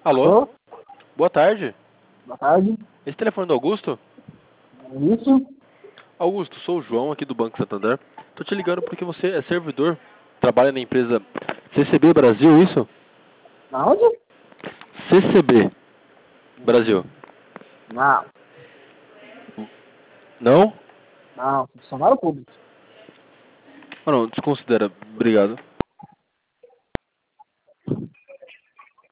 Alô? Alô? Boa tarde. Boa tarde. Esse telefone é do Augusto? Isso? Augusto, sou o João aqui do Banco Santander. Tô te ligando porque você é servidor, trabalha na empresa CCB Brasil, isso? Aonde? CCB Brasil. Não, Não? não, funcionário público. Ah, não, desconsidera. Obrigado.